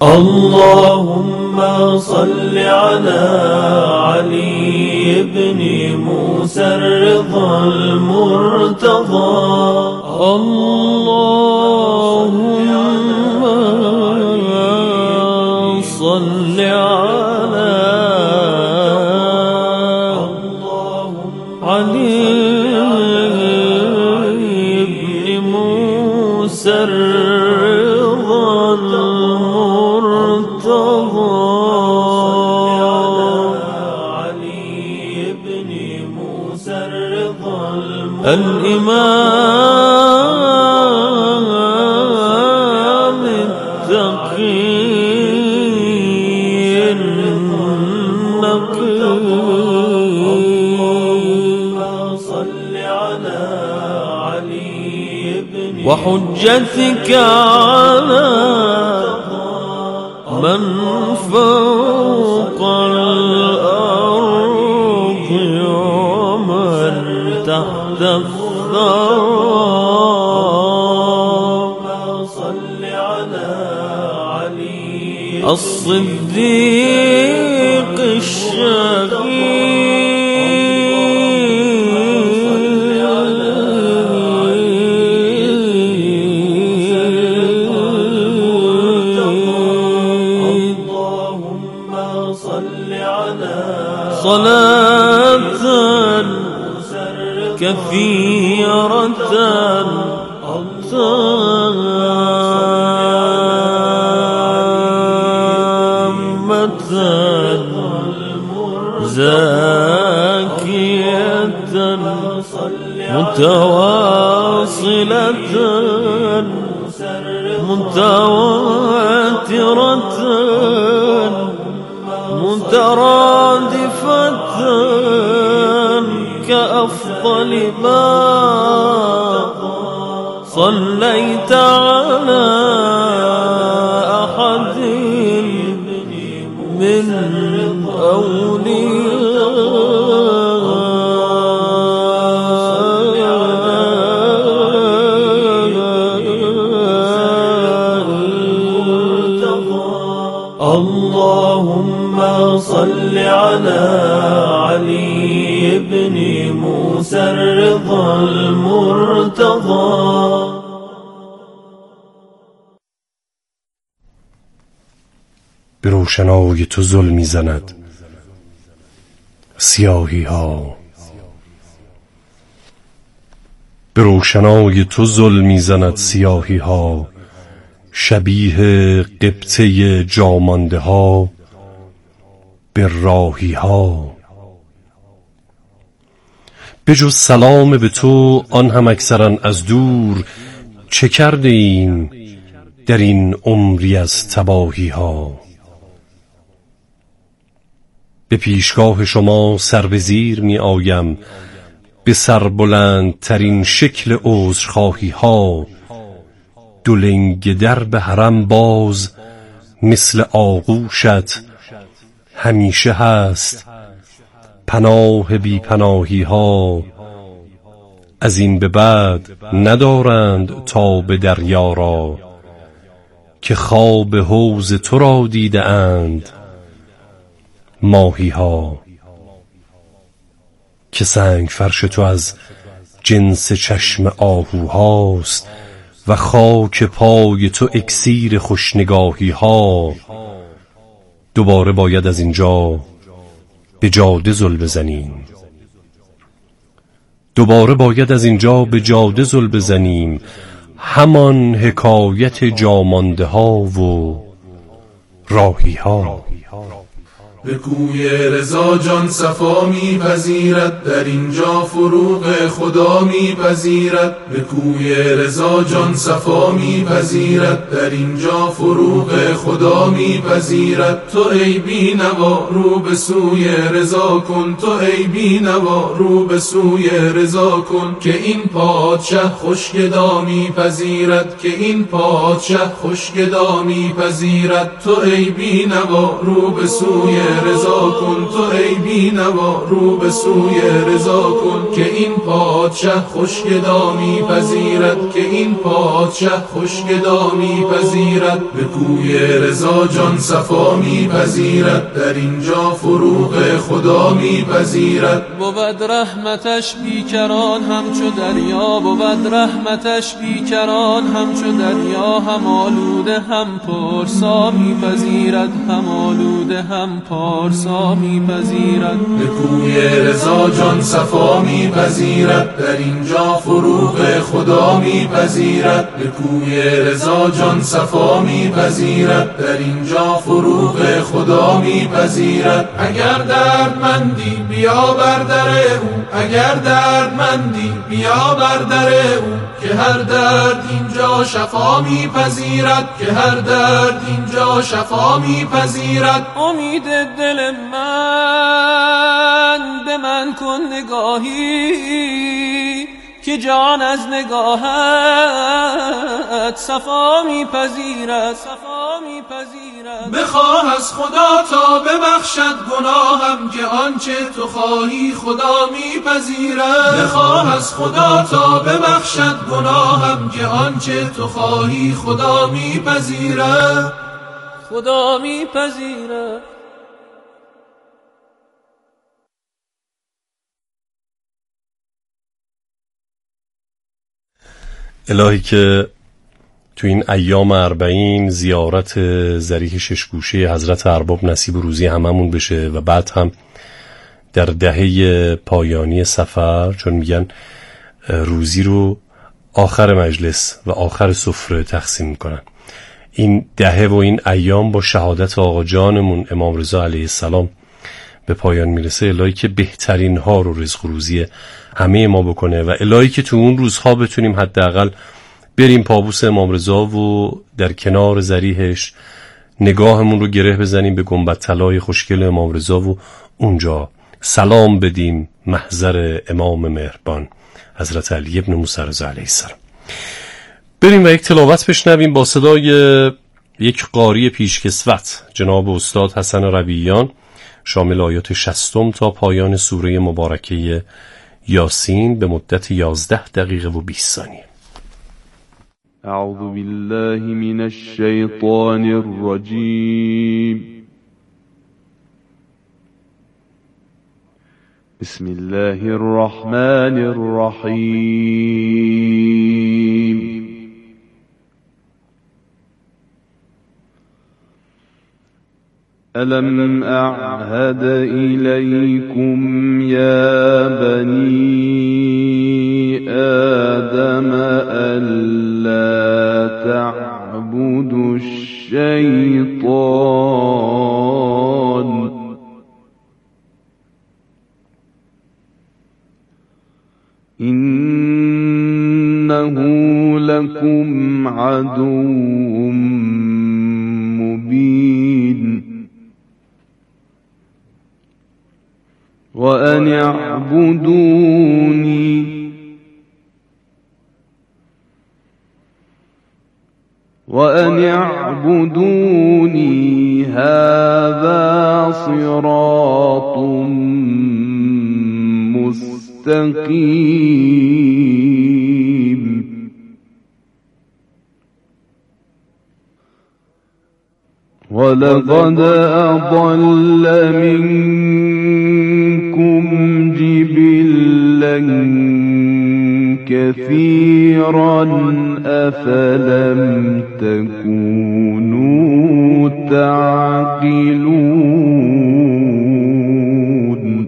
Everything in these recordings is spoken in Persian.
اللهم صل على علي بن موسى الرضا المرتضى. اللهم صل على علي بن موسى الرضا المرتضى. الإمام التقي النقي. صل على علي بن وحجتك على من فوق الأرض ومن تحت الثرى. صل على علي الصديق الشهيد. اللهم صل على صلاة كثيرة تامة زاكية متواصلة متواترة مترادفة كأفضل ما صليت على أحد من اللهم صل على علي بن موسى الرضا المرتضى. به روشنای تو ظلم می‌زند سیاهی ها. به روشنای تو ظلم می‌زند سیاهی ها. شبیه قبطه جامانده ها به راهی ها. به جز سلام به تو آن هم اکثرا از دور، چه کرده ایم در این عمری از تباهی ها. به پیشگاه شما سر به زیر می آیم به سربلند ترین شکل عذرخواهی ها. دو لنگ در به حرم باز مثل آغوشت همیشه هست پناه بی پناهی ها. از این به بعد ندارند تا به دریا را که خواب حوض تو را دیده اند ماهی ها. که سنگ فرش تو از جنس چشم آهوهاست و خاک پای تو اکسیر خوشنگاهی ها. دوباره باید از اینجا به جاده زل بزنیم. دوباره باید از اینجا به جاده زل بزنیم. همان حکایت جامانده ها و راهی ها. به کوی رضا جان صفا میپذیرد، در اینجا فروغ خدا میپذیرد. به کوی رضا جان صفا میپذیرد، در اینجا فروغ خدا میپذیرد. تو ای بینوا رو به سوی رضا کن، تو ای بینوا رو به سوی رضا کن، که این پادشه خوشگدا میپذیرد، که این پادشه خوشگدا میپذیرد. تو ای بینوا رو به سوی رضا کن، تو ای بینوا رو به سوی رضا کن، که این پادشه خوشگدا میپذیرد، که این پادشه خوشگدا میپذیرد. به کوی رضا جان صفا میپذیرد، در اینجا فروغ خدا میپذیرد. بود رحمتش بیکران همچو دریا، بود رحمتش بیکران همچو دریا، هم آلوده هم پارسا میپذیرد، هم آلوده هم پارسا میپذیرد. به کوی رضا جان صفا میپذیرد، در اینجا فروغ خدا میپذیرد. به کوی رضا جان صفا میپذیرد، در اینجا فروغ خدا میپذیرد. اگر دردمندی بیا بر در او، اگر دردمندی بیا بر در او، که هر درد اینجا شفا میپذیرد، که هر درد اینجا شفا میپذیرد. امید دل من به من کن نگاهی، که جان از نگاهت صفا میپذیرد، صفا میپذیرد. بخواه از خدا تا ببخشد گناهم، که آنچه تو خواهی خدا میپذیرد. بخواه از خدا تا ببخشد گناهم، که آنچه تو خواهی خدا میپذیرد، خدا میپذیرد. الهی که تو این ایام 40 زیارت ضریح ششگوشه حضرت ارباب نصیب روزی هممون بشه و بعد هم در دهه پایانی سفر، چون میگن روزی رو آخر مجلس و آخر سفره تقسیم میکنن، این دهه و این ایام با شهادت آقا جانمون امام رضا علیه السلام به پایان میرسه. الهی که بهترین ها رو رزق و روزی همه ما بکنه و الهی که تو اون روزها بتونیم حداقل بریم پابوس امام رضا و در کنار ضریحش نگاهمون رو گره بزنیم به گنبد طلای خوشگل امام رضا و اونجا سلام بدیم محضر امام مهربان حضرت علی ابن موسی رضا علیه السلام. بریم و یک تلاوت بشنویم با صدای یک قاری پیشکسوت جناب استاد حسن ربیعیان، شامل آیات 60 تا پایان سوره مبارکه یاسین به مدت 11 دقیقه و 20 ثانیه. اعوذ بالله من الشیطان الرجیم. بسم الله الرحمن الرحیم. ألم أعهد إليكم يا بني آدم ألا تعبدوا الشيطان إنه لكم عدو مبين وأن اعبدوني هذا صراط مستقيم. ولقد أضل منكم جبلا كثيرا أفلم تكونوا تعقلون.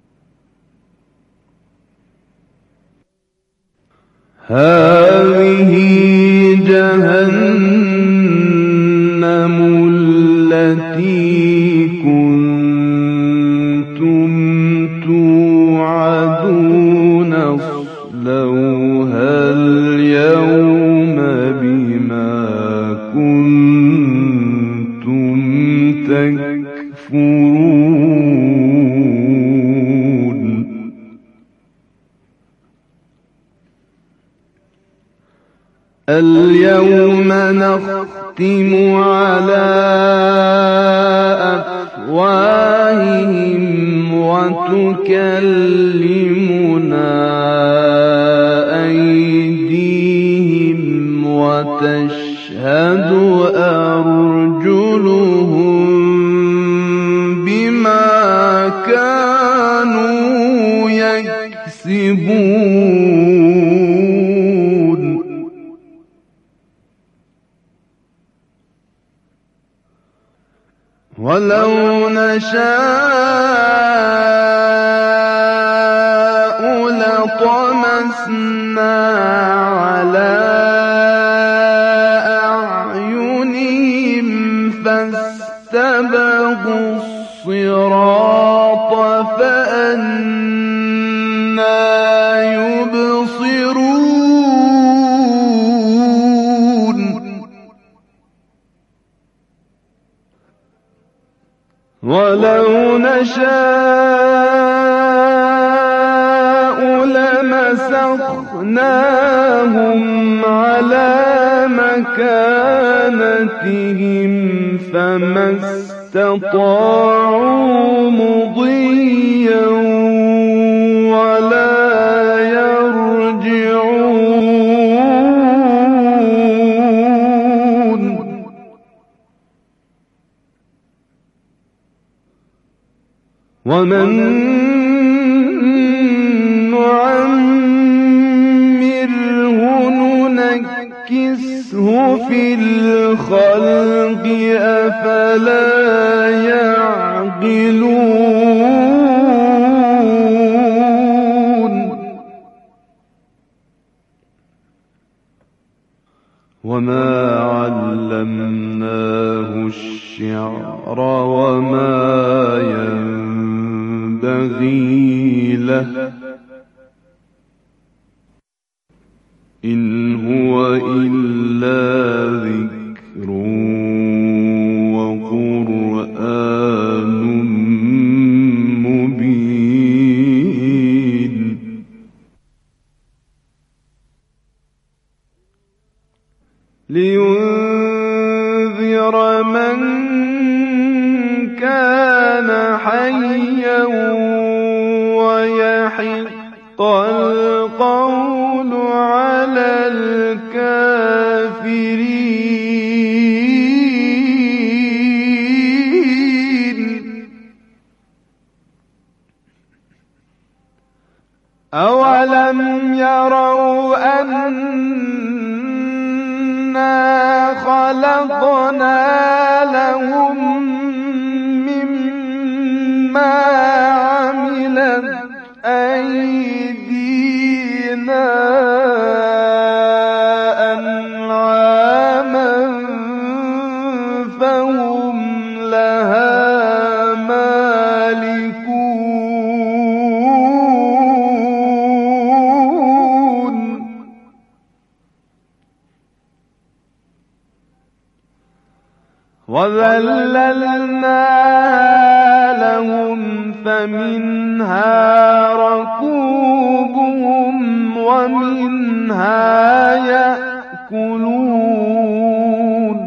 هذه جهنم التي كنتم توعدون اصلوها اليوم بما كنتم تكفرون. اليوم نختم على أفواههم كانوا يكسبون ولو نشاء لطمسنا على أعينهم فاستبقوا الصراط فأنى يبصرون ولو نشاء لمسخناهم على مكانتهم فما استطاعوا مضيا ولا يرجعون ومن نعمره ننكسه في الخلق أفلا يعقلون وما علمناه الشعر وما ينبغي له إن هو إلا ذكر وقرآن مبين لينذر من كان حيا ويحق القول على الكافرين أولم يروا أنا خلقنا لهم مما عملت أيدينا أنعاما فهم لها مالكون وذللناها لهم فمنها ركوبهم ومنها يأكلون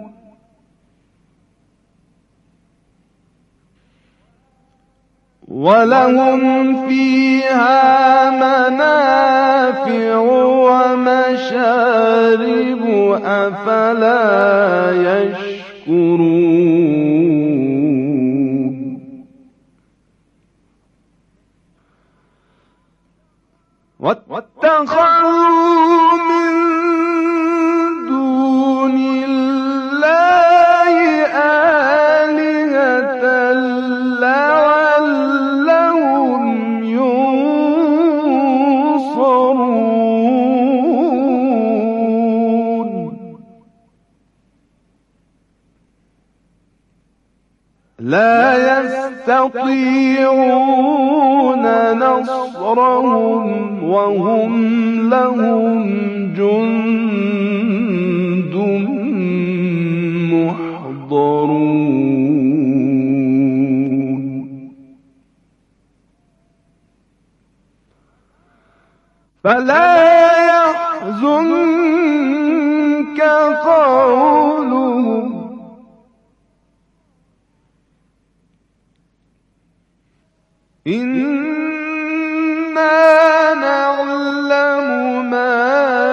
ولهم فيها منافع ومشارب أفلا يشكرون واتخذوا من دون الله آلهة لعلهم ينصرون لا يستطيعون نصرهم وهم لهم جند محضرون فلا يحزنك قولهم إنا نعلم ما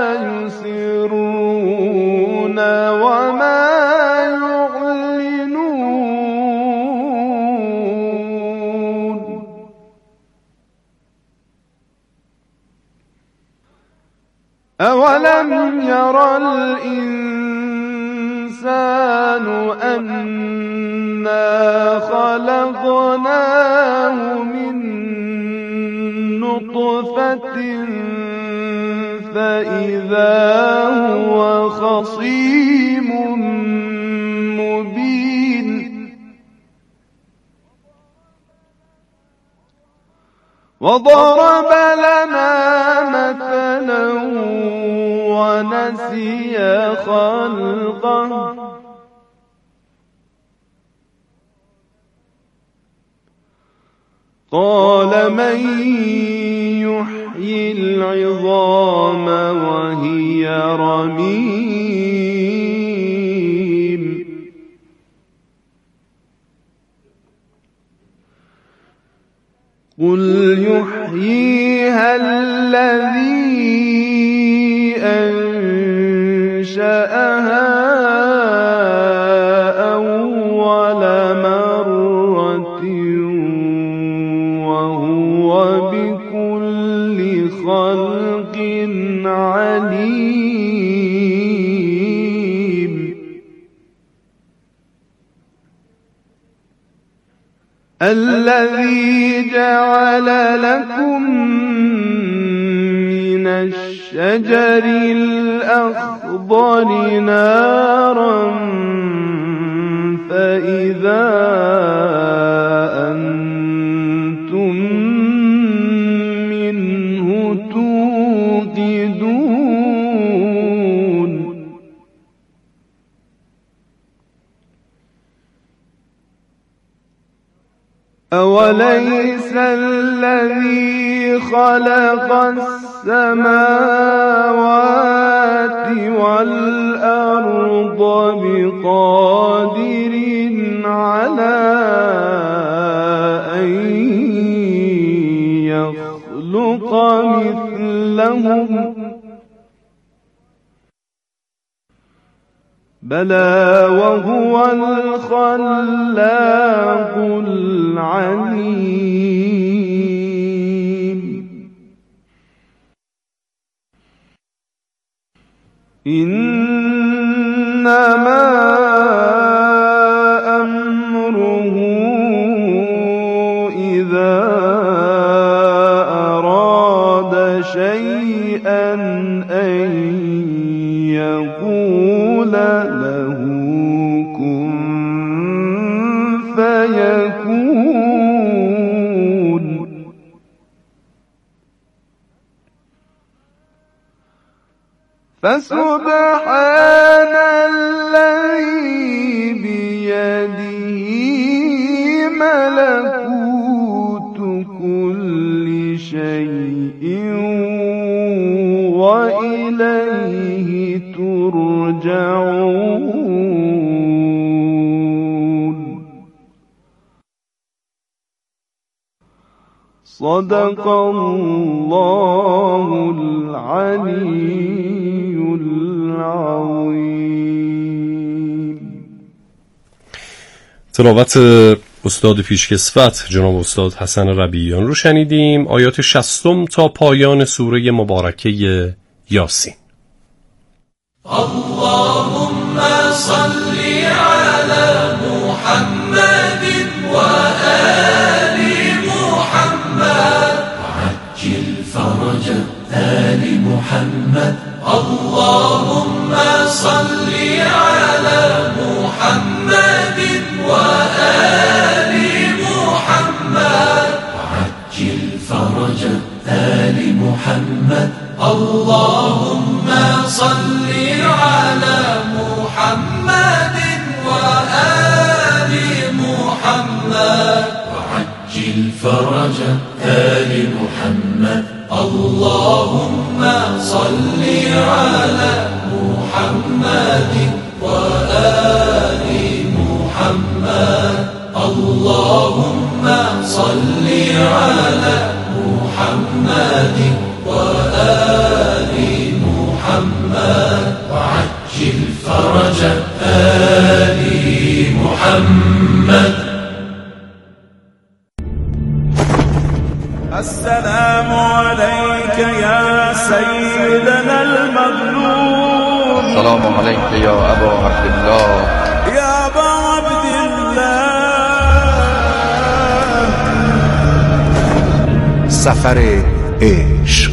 يسرون وما يعلنون أولم ير الإنسان أنا خلقناه من نطفة فإذا هو خصيم مبين وضرب لنا مثلا ونسي خلقه قال من يحيي العظام وهي رميم قل يحييها الذي أنشأها أول مرة وهو بكل خلق عليم الذي جعل لكم من الشجر الأخضر نارا فإذا أنتم منه توقدون أوليس الذي خلق السماوات والأرض بقادر على أن يخلق مثلهم بلى وهو الخلاق العليم إنما أمره إذا أراد شيئا أن يقول له كن فيكون فسبحان الذي بيده ملكوت كل شيء وإليه ترجعون صدق الله العلي العظيم. تلاوت استاد پیشکسوت جناب استاد حسن ربیعیان رو شنیدیم. آیات 60 تا پایان سوره مبارکه یاسین. اللهم صل على محمد وآل محمد وعجل فرج آل محمد. اللهم صل على محمد وآل محمد وعجل فرج آل محمد. اللهم صل على محمد وآل محمد وعجل فرج آل محمد. اللهم صل على محمد وآل محمد. اللهم صل على محمد وآل محمد وعجل فرج آل محمد. السلام عليك يا سيدنا المظلوم. السلام عليك يا أبا عبد الله. يا أبا عبد الله. سفر عشق.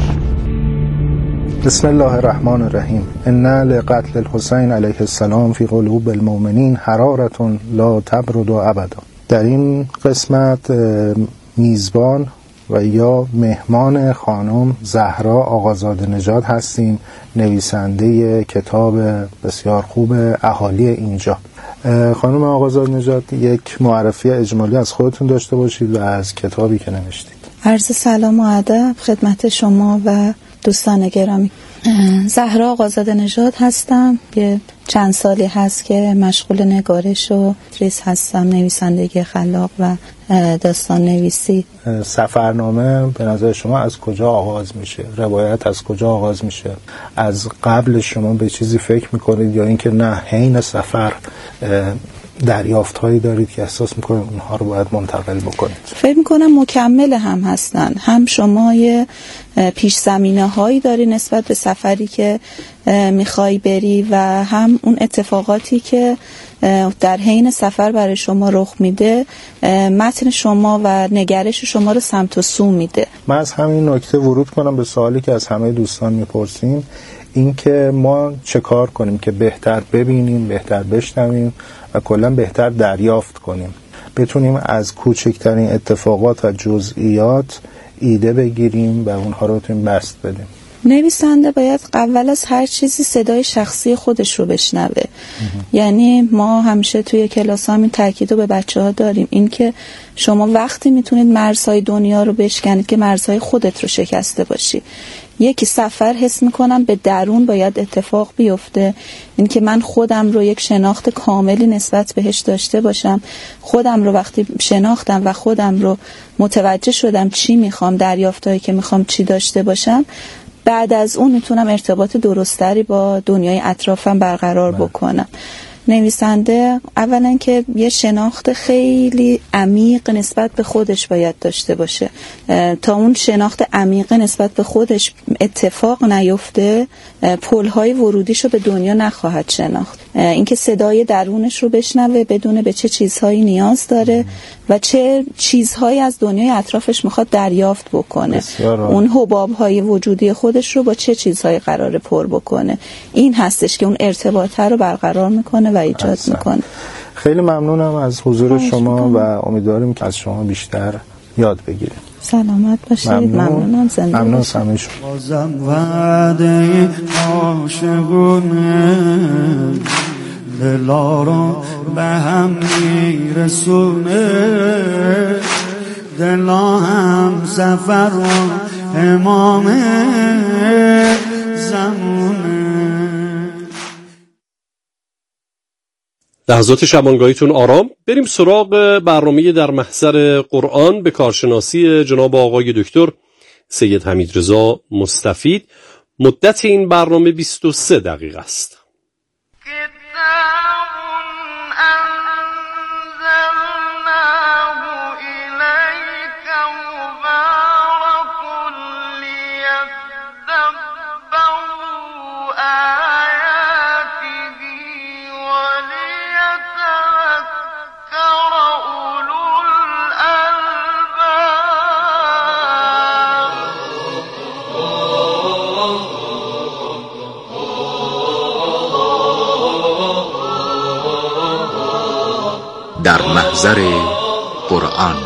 بسم الله الرحمن الرحیم. ان لقتل الحسین علیه السلام فی قلوب المؤمنین حرارة لا تبرد ابدا. در این قسمت میزبان و یا مهمان خانم زهرا آقازاده نژاد هستیم، نویسنده کتاب بسیار خوب اهالی اینجا. خانم آقازاده نژاد، یک معرفی اجمالی از خودتون داشته باشید و از کتابی که نوشتید. عرض سلام و ادب خدمت شما و دوستان گرامی. زهرا آقازاده نژاد هستم. یه چند سالی هست که مشغول نگارش و تدریس هستم، نویسندگی خلاق و داستان نویسی. سفرنامه به نظر شما از کجا آغاز میشه؟ روایت از کجا آغاز میشه؟ از قبل شما به چیزی فکر میکنید یا اینکه نه حین سفر دریافت هایی دارید که احساس میکنید اونها رو باید منتقل بکنید؟ فکر میکنم مکمل هم هستن. هم شما یه پیش زمینه هایی داری نسبت به سفری که میخوای بری و هم اون اتفاقاتی که در حین سفر برای شما رخ میده متن شما و نگرش شما رو سمت و سو میده. من از همین نکته ورود کنم به سوالی که از همه دوستان میپرسیم، این که ما چه کار کنیم که بهتر ببینیم، بهتر بشنویم و کلا بهتر دریافت کنیم، بتونیم از کوچکترین اتفاقات و جزئیات ایده بگیریم و اونها رو بتونیم بست بدیم. نویسنده باید اول از هر چیزی صدای شخصی خودش رو بشنوه. یعنی ما همیشه توی کلاس همین تاکید رو به بچه‌ها داریم، این که شما وقتی میتونید مرزهای دنیا رو بشکنید که مرزهای خودت رو شکسته باشی. یکی سفر حس میکنم به درون باید اتفاق بیفته، این که من خودم رو یک شناخت کاملی نسبت بهش داشته باشم. خودم رو وقتی شناختم و خودم رو متوجه شدم چی میخوام، دریافتایی که میخوام چی داشته باشم، بعد از اون میتونم ارتباط درستری با دنیای اطرافم برقرار بکنم. نویسنده اولا که یه شناخت خیلی عمیق نسبت به خودش باید داشته باشه. تا اون شناخت عمیق نسبت به خودش اتفاق نیفته، پل‌های ورودیشو به دنیا نخواهد شناخت. اینکه صدای درونش رو بشنوه، بدونه به چه چیزهایی نیاز داره و چه چیزهایی از دنیای اطرافش میخواد دریافت بکنه، اون حباب‌های وجودی خودش رو با چه چیزهایی قراره پر بکنه. این هستش که اون ارتباطه رو برقرار میکنه و ایجاد میکنه. خیلی ممنونم از حضور شما و امیدواریم که از شما بیشتر یاد بگیریم. سلامت باشید. ممنونم. زنده ممنون باشید. همه شما. بازم وعده عاشقونه دلا رو به هم میرسونه، دلا هم سفر و امام زمونه. لحظات شبانگاهیتون آرام. بریم سراغ برنامه در محضر قرآن به کارشناسی جناب آقای دکتر سید حمیدرضا مستفید. مدت این برنامه 23 دقیقه است. در محضر قرآن.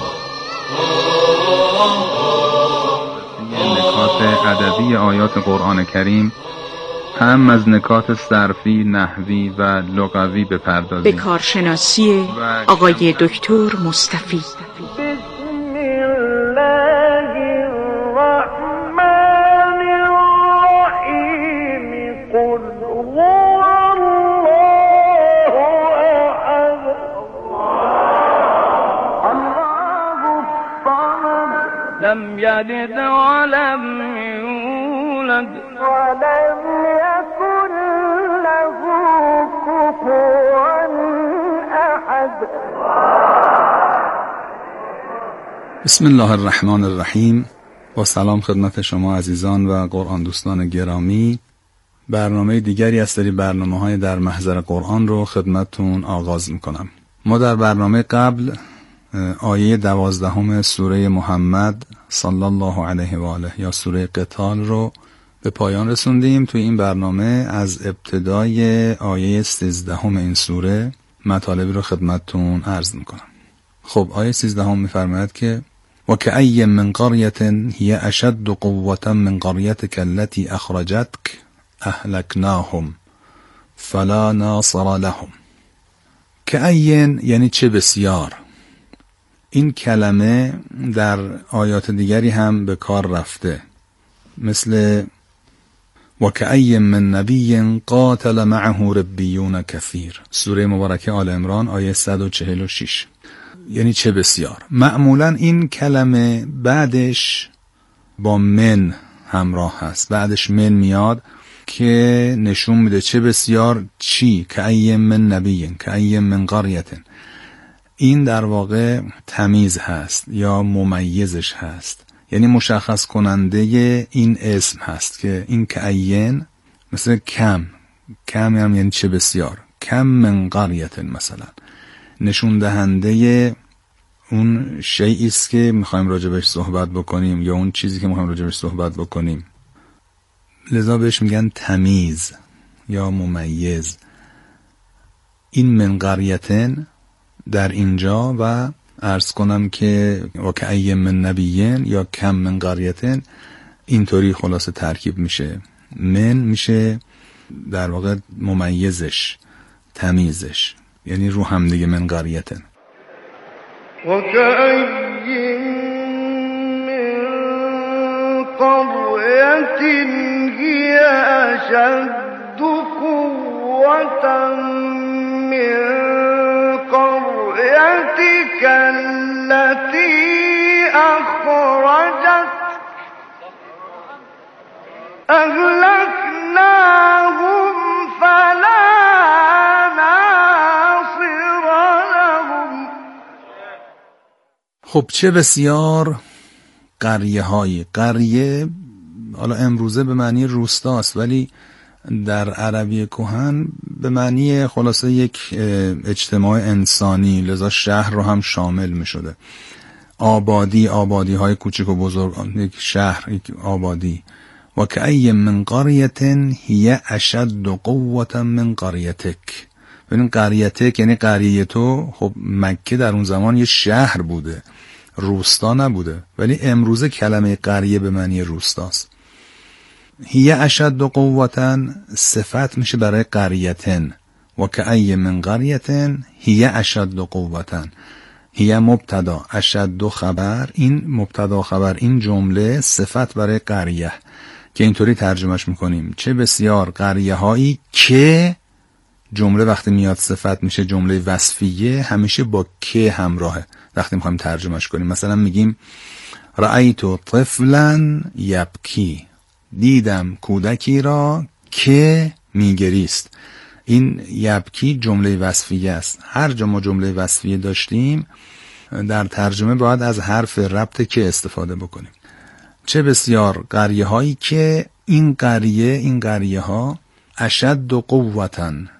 نکات ادبی آیات قرآن کریم هم از نکات صرفی، نحوی و لغوی بپردازیم. به کارشناسی آقای دکتر مستفید. لم يلد ولم يولد ولم يكن له كفوا أحد. بسم الله الرحمن الرحیم. با سلام خدمت شما عزیزان و قرآن دوستان گرامی. برنامه دیگری از سری برنامه‌های در محضر قرآن رو خدمتتون آغاز میکنم. ما در برنامه قبل آیه 12 سوره محمد صلی الله علیه و آله یا سوره قتال رو به پایان رسوندیم. توی این برنامه از ابتدای آیه 13 این سوره مطالبی رو خدمتتون عرض میکنم. خب آیه 13 میفرماید که وكأي من قرية هي أشد قوة من قريتك التي أخرجتك أهلكناهم فلا ناصر لهم. كأي یعنی چه بسیار. این کلمه در آیات دیگری هم به کار رفته، مثل وكأي من نبي قاتل معه ربيون كثير، سوره مبارکه آل عمران آیه 146. یعنی چه بسیار. معمولا این کلمه بعدش با من همراه هست، بعدش من میاد که نشون میده چه بسیار چی. كأي من نبی، كأي من قرية، این در واقع تمیز هست یا ممیزش هست، یعنی مشخص کننده این اسم هست که این كأي مثل کم هم یعنی چه بسیار. کم من قرية مثلا نشون دهنده اون شیئی است که میخوایم راجبش صحبت بکنیم یا اون چیزی که میخوایم راجبش صحبت بکنیم، لذا بهش میگن تمیز یا ممیز. این من قریتن در اینجا و عرض کنم که وكأي من نبیین یا کم من قریتن اینطوری خلاصه ترکیب میشه. من میشه در واقع ممیزش، تمیزش، یعنی رو هم دیگه من قریتن. وكأي من قرية هي أشد قوة من قريتك التي أخرجت أهلكناهم فلا خب چه بسیار قریه های. قریه حالا امروزه به معنی روستاست، ولی در عربی کهن به معنی خلاصه یک اجتماع انسانی، لذا شهر رو هم شامل می شده. آبادی های کوچک و بزرگ، یک شهر، یک آبادی. وكأي من قرية هي أشد قوة من قريتك. ببین قریتک یعنی قریه تو. خب مکه در اون زمان یه شهر بوده، روستا نبوده، ولی امروزه کلمه قریه به معنی روستاست. هی اشد قوة صفت میشه برای قریتن. وكأي من قرية هي اشد قوة. هي مبتدا، اشد خبر. این مبتدا خبر، این جمله صفت برای قریه که اینطوری ترجمهش میکنیم چه بسیار قریه هایی که، جمله وقتی میاد صفت میشه جمله وصفیه، همیشه با که همراهه وقتی میخوایم ترجمهش کنیم. مثلا میگیم رأیت طفلا یبکی، دیدم کودکی را که میگریست. این یبکی جمله وصفیه است. هر جا ما جمله وصفیه داشتیم در ترجمه باید از حرف ربط که استفاده بکنیم. چه بسیار قریه هایی که این قریه ها اشد قوتن،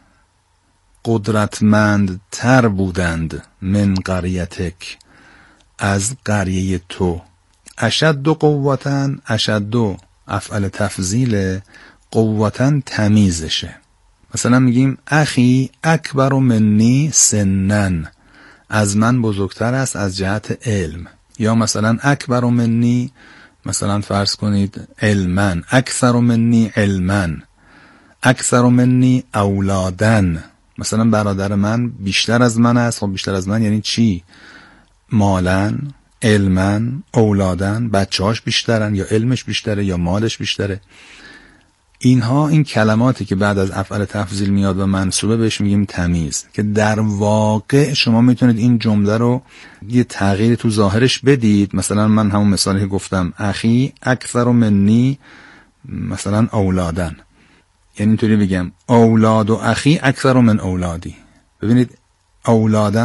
قدرتمند تر بودند، من قریتک، از قریه تو. اشد قوتن، اشد افعل تفضیل، قوتن تمیزشه. مثلا میگیم اخی اکبر منی سنن، از من بزرگتر است از جهت علم. یا مثلا اکبر منی، مثلا فرض کنید علمن، اکثر منی علمن، اکثر منی اولادن. مثلا برادر من بیشتر از من است. خب بیشتر از من یعنی چی؟ مالن، علمن، اولادن، بچه‌هاش بیشترن یا علمش بیشتره یا مالش بیشتره. اینها این کلماتی که بعد از افعال تفضیل میاد و منصوبه بهش میگیم تمیز، که در واقع شما میتونید این جمله رو یه تغییر تو ظاهرش بدید. مثلا من همون مثالی که گفتم اخی اکثر منی مثلا اولادن، یعنی اینطوری بگم اولاد و اخی اکثر من اولادی. ببینید اولادن